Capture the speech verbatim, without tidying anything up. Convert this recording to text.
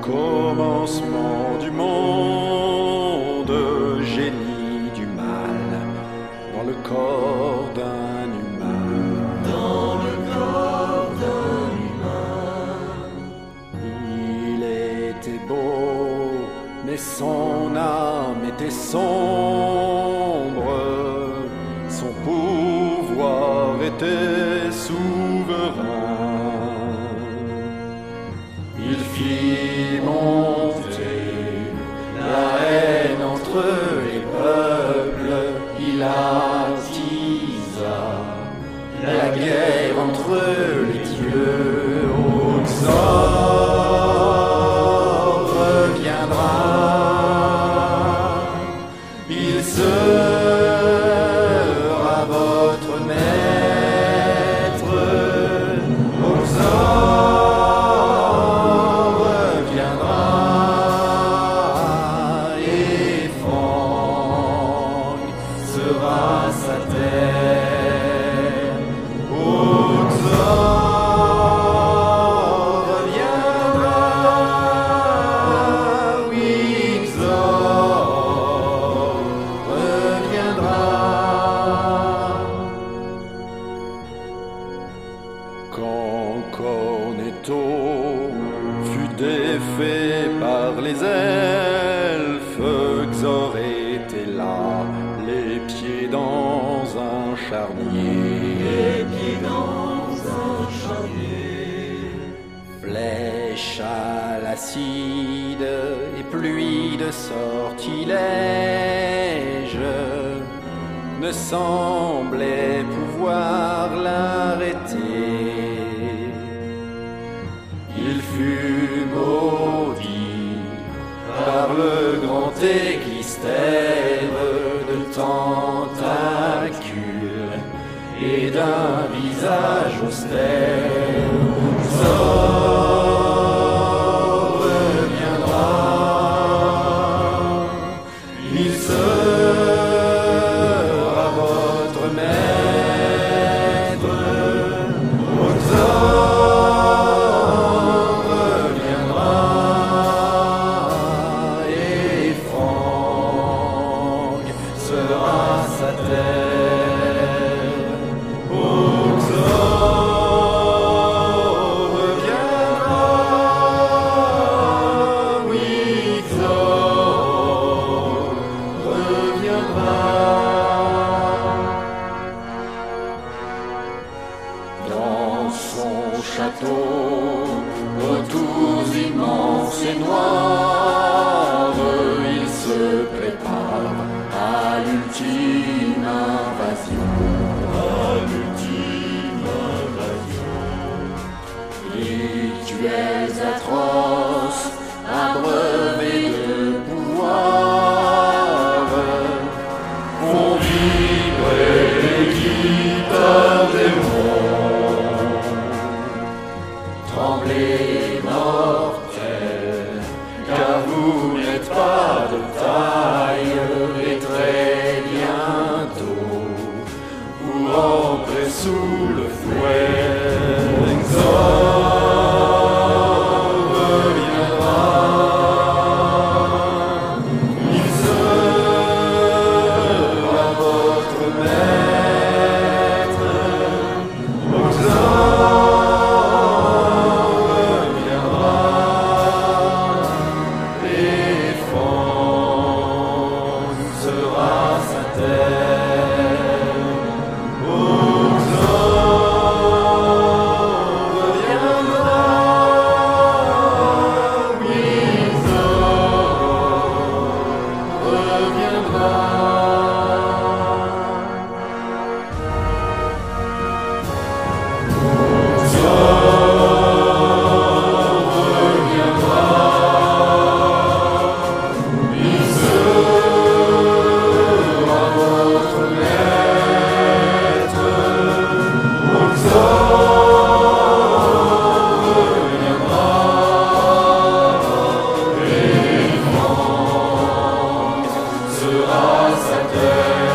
Commencement du monde, génie du mal, dans le corps d'un humain. Dans le corps d'un humain. Il était beau, mais son âme était sombre, son pouvoir était souverain. Il fit monter la haine entre les peuples, il attisa la guerre entre les dieux. Oxor reviendra, il sera votre maître. Oxor sera sa terre. Oxor reviendra, oui, Oxor reviendra. Quand Cornetto fut défait par les elfes, Xor était là, les pieds dans un charnier. Les pieds dans un charnier. Flèche à l'acide et pluie de sortilèges ne semblaient pouvoir l'arrêter. Il fut maudit par le grand Éclystère de tentacules et d'un visage austère. Xor reviendra, il sera votre maître. Xor reviendra et Franck sera sa terre. Oxor reviendra, oui, Oxor reviendra. Dans son château, aux tours immenses et noires, il se prépare à l'ultime invasion. À l'ultime invasion. Rituels atroces, abreuvés de pouvoir, font vibrer les guitares des monts. Tremblez, mortels, car vous n'êtes pas de taille, et très bientôt vous rentrez sous le fouet. Xor reviendra, il sera votre maître. Xor reviendra et Franck sera sa terre. Oxor reviendra, oui, Oxor reviendra. Sera sa terre.